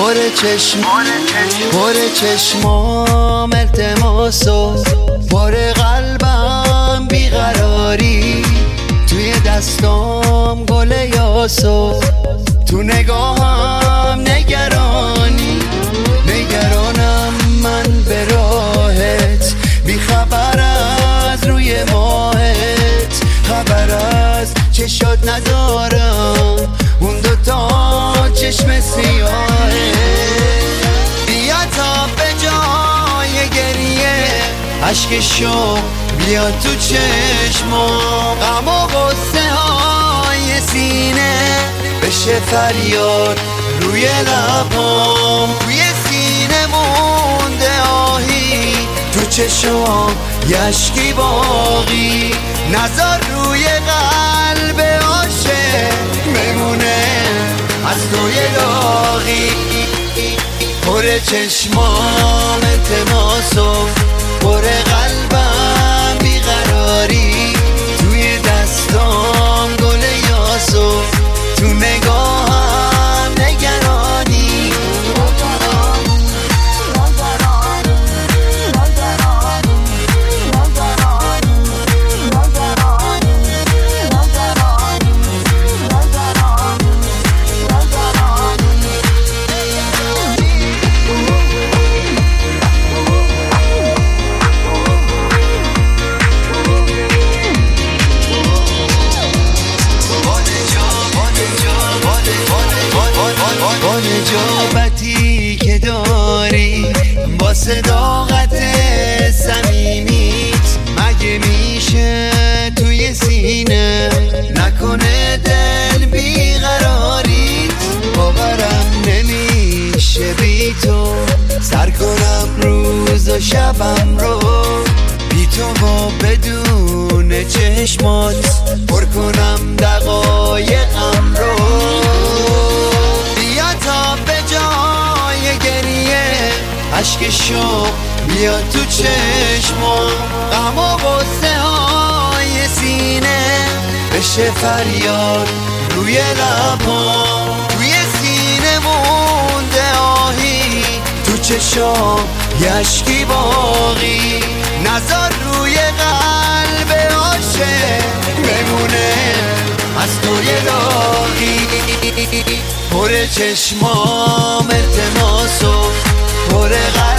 پر چشمام التماسو، پر قلبم بیقراری، توی دستام گل یاسو، تو نگاهم نگرانی، نگرانم من به راهت، بی خبر از روی ماهت، خبر از چشات ندارم، اون دوتا چشم سیاهه. بیا تا به جای گریه اشکشو بیا تو چشمام، غم و غصه های سینه بشه فریاد روی لبام، توی سینه مونده آهی، تو چشمام یشکی باقی، نظر روی قلب عاشق بمونه از توی داغی. پر چشمام التماسو، پر قلبم بیقراری، توی دستام گل یاسو، تو نگاهم نگرانی. با نجابتی که داری، با صداقت صمیمیت، مگه میشه توی سینه نکنه دل بیقراریت؟ باورم نمیشه بی تو سر کنم روز و شبم رو، بی تو و بدون چشمات پر کنم دقایقم رو. اشکشو بیا تو چشمام، غم و غصه های سینه بشه فریاد روی لبام، توی سینه مونده آهی، تو چشام یشکی باقی، نظر روی قلب عاشق بمونه از توی داغی. پر چشمام التماسو، پر قلبم